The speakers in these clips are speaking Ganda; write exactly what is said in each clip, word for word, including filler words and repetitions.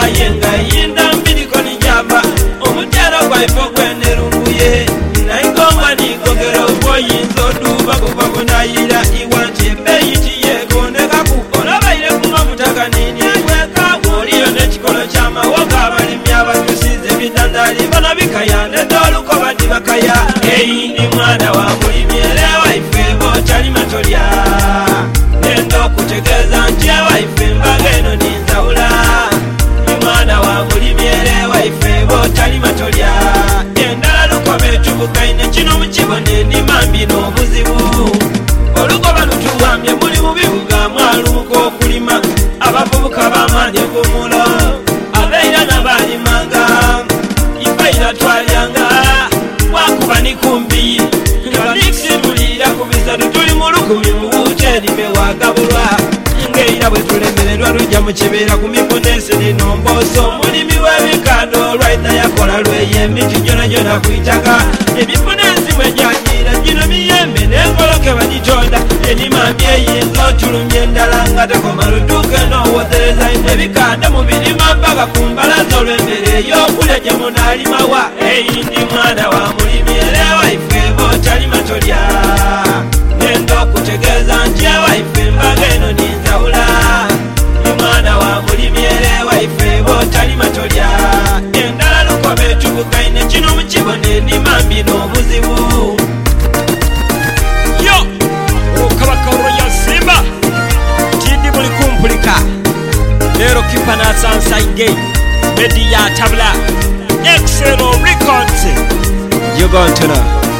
naye nga yinda mbiriko nijamba omutero gwaife gwenerumbuye naigomba nigogera obwoyinza oduba kuva kunayira iwanti ebbeyi tiyekondekaku olabaire kumamutaka nini weka oliyo n'ekikolo ky'amawoga abalimi abatusize ebitandali bano bikaya nedolukoba dibakaya eyindi mwana wa mulimi era waife bokyalima tolya nenda okutegeeza nti ewaife embaga eno ninzawula mwana wa mulimi era waife bokyalima tolya endala lukoba etubukaine kino mukibone nimambi n'obuzibu olukoba lutuwambye muli mu bibuga mwalumuka okulima abavubuka b'amaanyi egumulo abeera n'abalimanga ifaira twalyanga wakuba ni kumbi nga miksi tulira ku bisatu tuli mu lukumi mu buceeri bewagabulwa ng'era bwe tulemererwa lujja mu kibeera ku miponesi ninombooso omulimi w'ebikando olwaita yakola lweye emiti gyonajona ku itaka emiponesi mwejanyira gino miyembe n'engoloke bagitonda enimambi eyinza otulumya endala nga tekoma lutuuka enowozereza ebikanda mu birima mpaka ku mbalaza olw'emmere ey'okulya gye munaalimawa eyindi mwana wa mulimi era ewaife bokyalima tolya nenda okutegeeza nti ewaife embaga eno ninzawula mwana wa mulimi era ewaife bokyalima tolya endala lukoba etubukaine kino mukibone nimambi n'obuzibu yo okabaka royal simba tindi muli kumpulika leero kipa nasansaingei medi ya tabula Excelo Records yogontona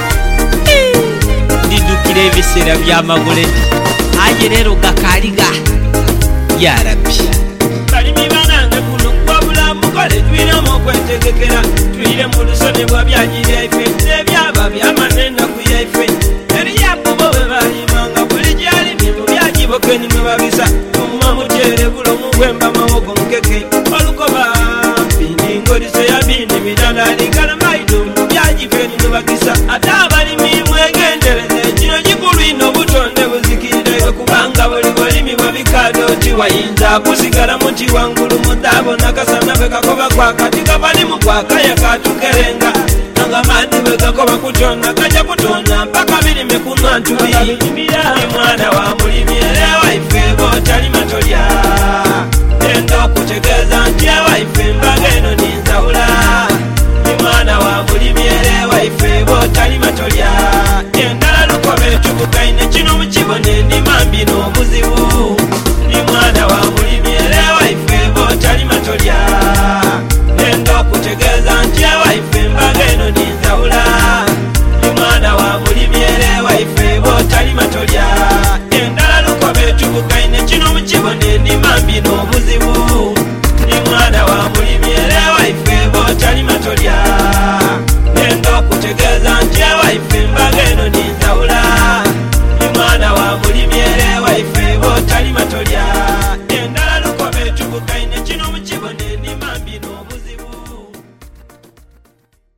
ndidukira ebiseera by'amaguledi aye leero gakaliga yarabbi balimi banange kuno kwabula mukole twiremu okwetegekera tuyire mu lusone bwa byanyirya ife n'ebyaba byamanena ku yaife eriyakubo bwe balimanga buli gyalimye mu byagibokeni mwe babisa muma mutyere bulomu bwemba mawogo mukeke olukoba ngoliso ya bindi midandalingana maido byagifeni nubagisa ate abalimi mwegendereze kino gikulu ino obutonde buzikirire kubanga buli bulimi bwebikado tiwayinza kusigala muti wangulu mudabo nakasana bwe kakoba kwakati kabalimu kwakaya katukerenga nanga mani bwe gakoba kutona kaja kutona mpaka birime kunantuli mwana wa mulimi era waife bokyalima tolya